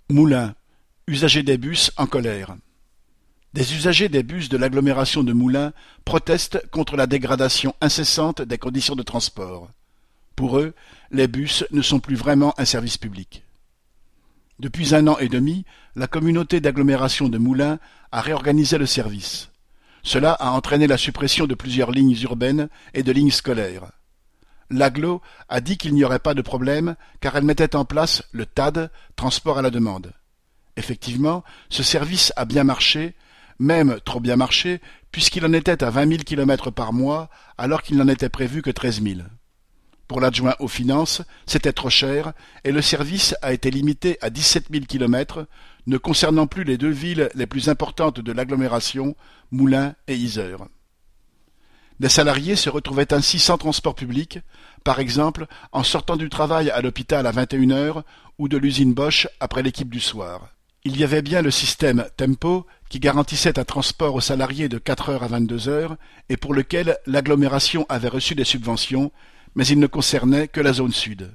Moulins, usagers des bus en colère. Des usagers des bus de l'agglomération de Moulins protestent contre la dégradation incessante des conditions de transport. Pour eux, les bus ne sont plus vraiment un service public. Depuis 1 an et demi, la communauté d'agglomération de Moulins a réorganisé le service. Cela a entraîné la suppression de plusieurs lignes urbaines et de lignes scolaires. L'agglo a dit qu'il n'y aurait pas de problème car elle mettait en place le TAD, transport à la demande. Effectivement, ce service a bien marché, même trop bien marché, puisqu'il en était à 20 000 km par mois alors qu'il n'en était prévu que 13 000. Pour l'adjoint aux finances, c'était trop cher et le service a été limité à 17 000 km, ne concernant plus les 2 villes les plus importantes de l'agglomération, Moulins et Yzeure. Des salariés se retrouvaient ainsi sans transport public, par exemple en sortant du travail à l'hôpital à 21 heures ou de l'usine Bosch après l'équipe du soir. Il y avait bien le système Tempo qui garantissait un transport aux salariés de 4 heures à 22 heures et pour lequel l'agglomération avait reçu des subventions, mais il ne concernait que la zone sud.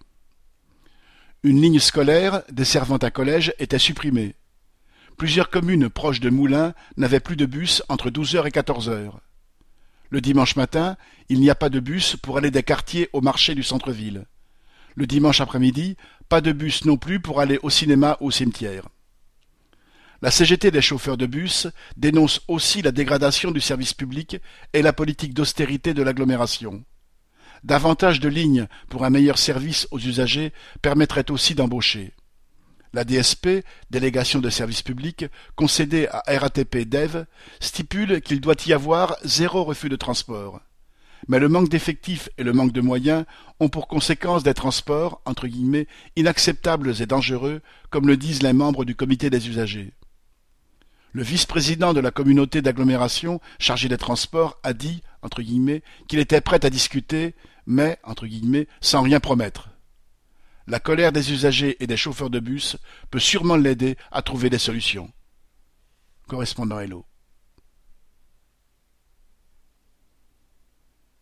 Une ligne scolaire desservant un collège était supprimée. Plusieurs communes proches de Moulins n'avaient plus de bus entre 12 heures et 14 heures. Le dimanche matin, il n'y a pas de bus pour aller des quartiers au marché du centre-ville. Le dimanche après-midi, pas de bus non plus pour aller au cinéma ou au cimetière. La CGT des chauffeurs de bus dénonce aussi la dégradation du service public et la politique d'austérité de l'agglomération. Davantage de lignes pour un meilleur service aux usagers permettrait aussi d'embaucher. La DSP, délégation de service public, concédée à RATP Dev, stipule qu'il doit y avoir 0 refus de transport. Mais le manque d'effectifs et le manque de moyens ont pour conséquence des transports, entre guillemets, inacceptables et dangereux, comme le disent les membres du comité des usagers. Le vice-président de la communauté d'agglomération chargé des transports a dit, entre guillemets, qu'il était prêt à discuter, mais, entre guillemets, sans rien promettre. La colère des usagers et des chauffeurs de bus peut sûrement l'aider à trouver des solutions. Correspondant Hello.